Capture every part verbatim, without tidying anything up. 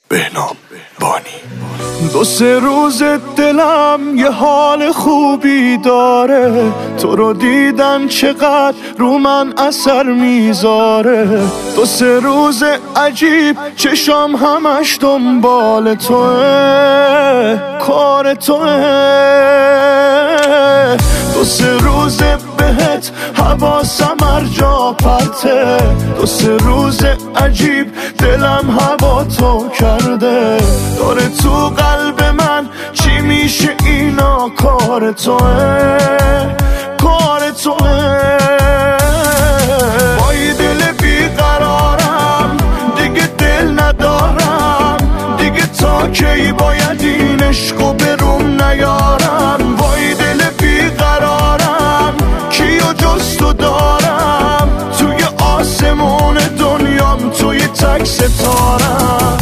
بهنام بانی. دو سه روز دلم یه حال خوبی داره، تو رو دیدن چقدر رو من اثر میذاره. دو سه روز عجیب چشام همش دنبال توه، کار توه. دو سه روز بهت حواسم هر جا پرته، دو سه روز عجیب دلم هوا تو کرده. داره تو قلب من چی میشه اینا، کار توه، کار توه. وای دل بیقرارم دیگه دل ندارم، دیگه تا کی باید این عشقو بروم نیارم. وای دل بیقرارم کیو جز تو دارم، توی آسمون دنیام توی تک ستارم.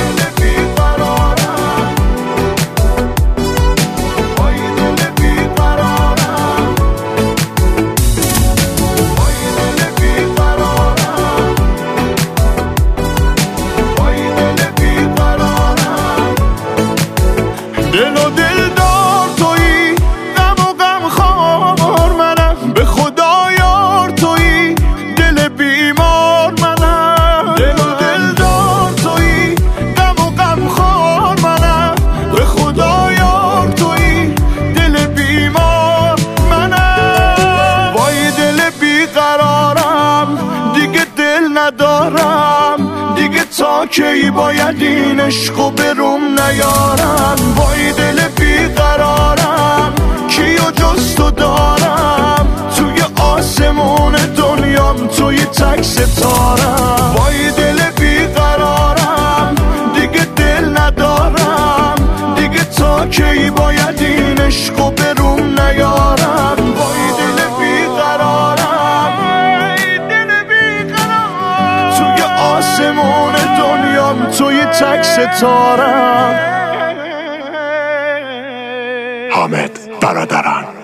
دل و دل دار تویی، غم و غم خوار منم، به خدا یار تویی، دل بیمار منم. دل و دل دار تویی، غم و غم خوار منم، به خدا یار تویی، دل بیمار منم. وای دل بیقرارم دیگه دل ندارم، دیگه تا کی باید این عشقو بروم نیارم. وای دل بیقرارم کیو جز تو دارم، توی آسمون دنیام توی تک ستارم. وای دل بیقرارم دیگه دل ندارم، دیگه تا کی باید این عشقو بروم نیارم. وای دل بیقرارم، دل بیقرارم، توی آسمون دنیام توی تک ستارم. حامد برادران.